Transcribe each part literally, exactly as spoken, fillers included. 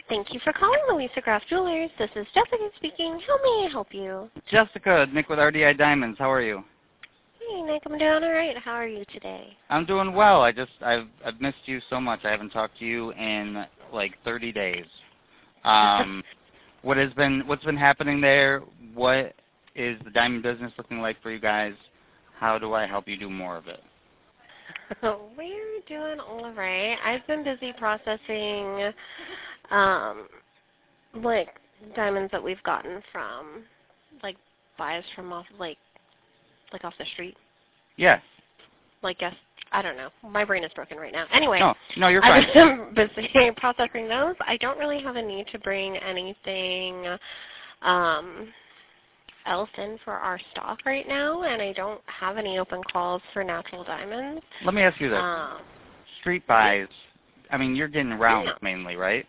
Thank you for calling Louisa Graff Jewelers. This is Jessica speaking. How may I help you? Jessica, Nick with R D I Diamonds. How are you? Hey, Nick. I'm doing all right. How are you today? I'm doing well. I just I've I've missed you so much. I haven't talked to you in like thirty days. Um, what has been what's been happening there? What is the diamond business looking like for you guys? How do I help you do more of it? We're doing all right. I've been busy processing, um, like diamonds that we've gotten from, like buys from off, like, like off the street. Yes. Like, guess I don't know. My brain is broken right now. Anyway. No, no, you're fine. I've been busy processing those. I don't really have a need to bring anything, um. else in for our stock right now, and I don't have any open calls for natural diamonds. Let me ask you this. Um, Street buys, I mean, you're getting rounds yeah. mainly, right?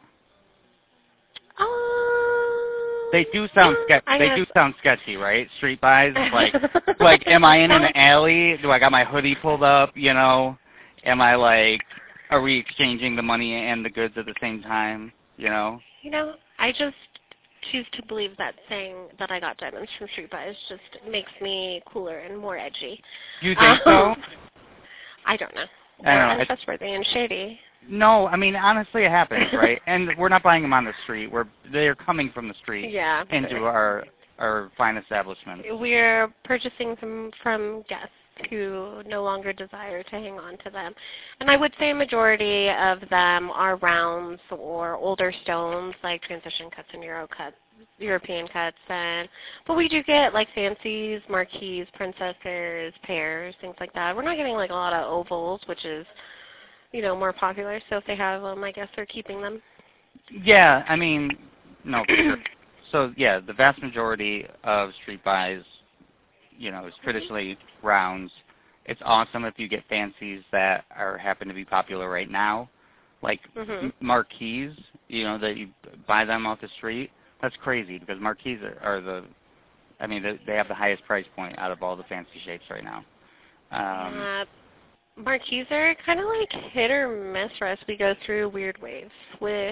Um, They do sound yeah, sketchy. They guess. do sound sketchy, right? Street buys, like, like, am I in an alley? Do I got my hoodie pulled up? You know, am I like, are we exchanging the money and the goods at the same time? You know. You know, I just choose to believe that saying that I got diamonds from Street Buys just makes me cooler and more edgy. You think um, so? I don't know. I Or don't know. untrustworthy and shady. No, I mean honestly, it happens, right? And we're not buying them on the street. We're they're coming from the street Yeah. into our our fine establishment. We're purchasing them from guests who no longer desire to hang on to them. And I would say a majority of them are rounds or older stones like transition cuts and Euro cuts, European cuts. And but we do get like fancies, marquise, princesses, pairs, things like that. We're not getting like a lot of ovals, which is, you know, more popular. So if they have them, I guess they're keeping them. Yeah, I mean, no, for sure. So yeah, the vast majority of street buys, you know, is traditionally rounds. It's awesome if you get fancies that are happen to be popular right now, like Mhm. marquise. You know, that you buy them off the street. That's crazy because marquise are, are the, I mean, they, they have the highest price point out of all the fancy shapes right now. Um, uh, marquise are kind of like hit or miss for us. We go through weird waves with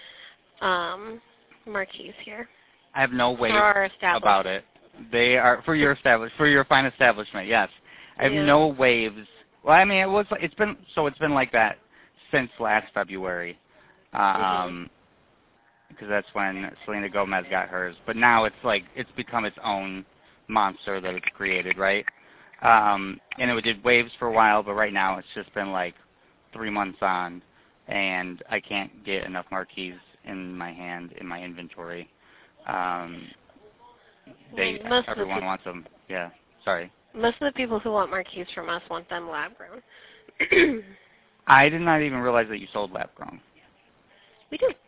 um, marquise here. I have no way For our establishment. about it. They are for your establish for your fine establishment. Yes, I have Yeah. no waves. Well, I mean, it was. It's been so. It's been like that since last February, um, Mm-hmm. because that's when Selena Gomez got hers. But now it's like it's become its own monster that it's created, right? Um, and it did waves for a while, but right now it's just been like three months on, and I can't get enough marquise in my hand in my inventory. Um, they Well, most everyone of the wants them. Yeah, sorry. most of the people who want marquise from us want them lab grown. I did not even realize that you sold lab grown. We do.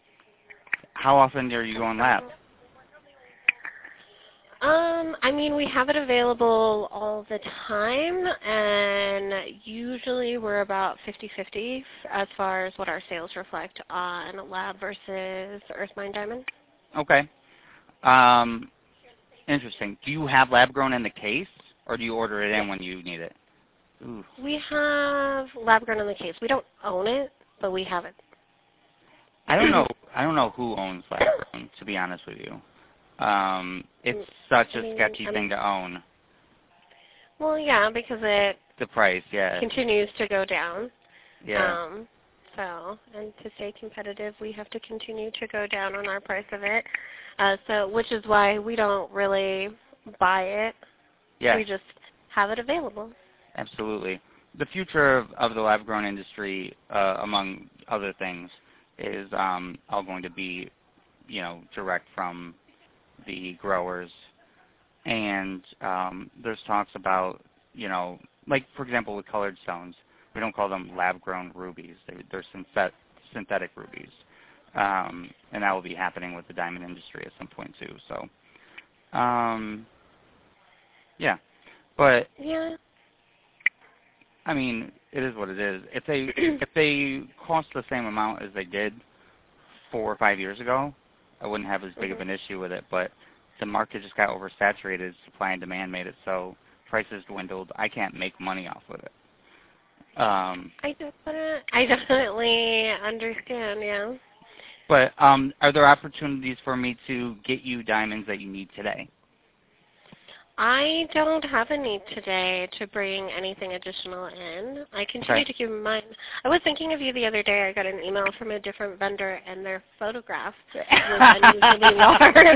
How often are you going lab? Um, I mean, we have it available all the time, and usually we're about fifty-fifty as far as what our sales reflect on lab versus Earth Mine Diamond. Okay. Um, interesting. Do you have lab grown in the case, or do you order it in Yes. when you need it? Ooh. We have lab grown in the case. We don't own it, but we have it. I don't know. I don't know who owns lab grown. To be honest with you, um, it's such I a mean, sketchy I thing mean, to own. well, yeah, because it The price, yeah, continues to go down. yeah. Um, so, and to stay competitive, we have to continue to go down on our price of it. Uh, so, which is why we don't really buy it. Yeah. We just have it available. Absolutely. The future of, of the lab-grown industry, uh, among other things, is um, all going to be, you know, direct from the growers. And um, there's talks about, you know, like, for example, with colored stones, we don't call them lab-grown rubies. They, they're synthet- synthetic rubies. Um, and that will be happening with the diamond industry at some point, too. So, um, yeah. But Yeah. I mean, it is what it is. If they if they cost the same amount as they did four or five years ago, I wouldn't have as big Mm-hmm. of an issue with it. But the market just got oversaturated. Supply and demand made it so prices dwindled. I can't make money off of it. Um, I definitely, I definitely understand. Yeah. But um, are there opportunities for me to get you diamonds that you need today? I don't have a need today to bring anything additional in. I continue Okay. to keep in mind. I was thinking of you the other day. I got an email from a different vendor, and their photograph was unusually large,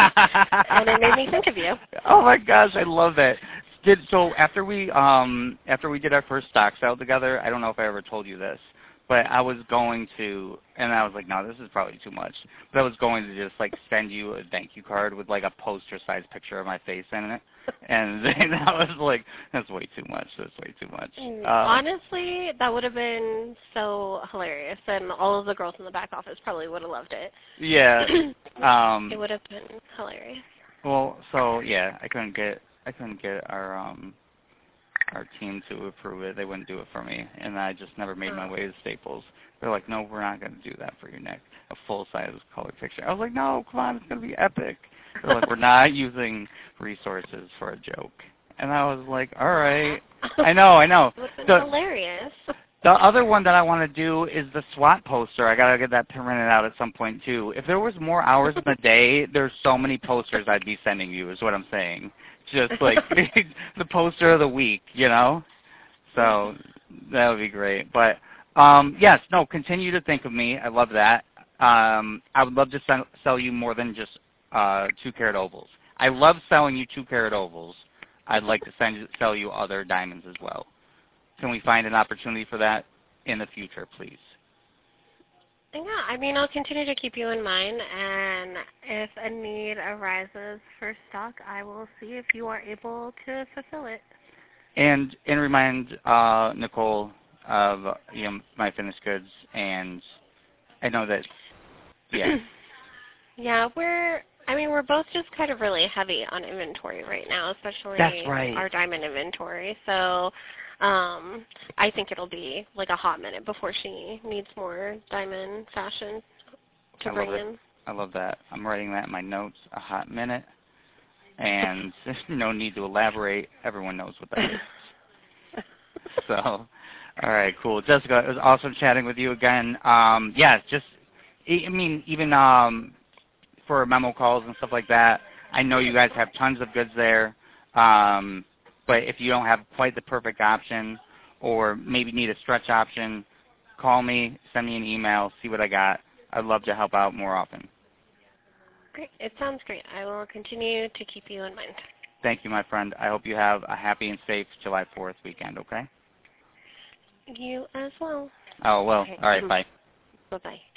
and it made me think of you. Oh my gosh, I love that. Did so after we um after we did our first stock sale together. I don't know if I ever told you this, but I was going to, and I was like, no, this is probably too much. But I was going to just like send you a thank you card with like a poster-sized picture of my face in it, and then I was like, that's way too much. That's way too much. Um, Honestly, that would have been so hilarious, and all of the girls in the back office probably would have loved it. Yeah. Um, it would have been hilarious. Well, so yeah, I couldn't get I couldn't get our um our team to approve it. They wouldn't do it for me, and I just never made my way to Staples. They're like, no, we're not going to do that for your neck, a full-size color picture. I was like, no, come on, it's going to be epic. They're like, we're not using resources for a joke. And I was like, all right. I know, I know. It would have been the, hilarious. The other one that I want to do is the SWAT poster. I got to get that printed out at some point, too. If there was more hours in the day, there's so many posters I'd be sending you is what I'm saying. Just like the poster of the week, you know? So that would be great. But, um, yes, no, continue to think of me. I love that. Um, I would love to sell, sell you more than just uh, two-carat ovals. I love selling you two-carat ovals. I'd like to send, sell you other diamonds as well. Can we find an opportunity for that in the future, please? Yeah, I mean, I'll continue to keep you in mind, and if a need arises for stock, I will see if you are able to fulfill it. And and remind uh, Nicole of you know my finished goods, and I know that, yeah. Yeah, we're. I mean, we're both just kind of really heavy on inventory right now, especially That's right. our diamond inventory. So. Um, I think it'll be like a hot minute before she needs more diamond fashion to I bring love it. in. I love that. I'm writing that in my notes, a hot minute, and no need to elaborate. Everyone knows what that is. So, all right, cool. Jessica, it was awesome chatting with you again. Um, yeah, just, I mean, even um, for memo calls and stuff like that, I know you guys have tons of goods there. Um, But if you don't have quite the perfect option or maybe need a stretch option, call me, send me an email, see what I got. I'd love to help out more often. Great. It sounds great. I will continue to keep you in mind. Thank you, my friend. I hope you have a happy and safe July fourth weekend, okay? You as well. Oh, well, Okay. all right, bye. Bye-bye.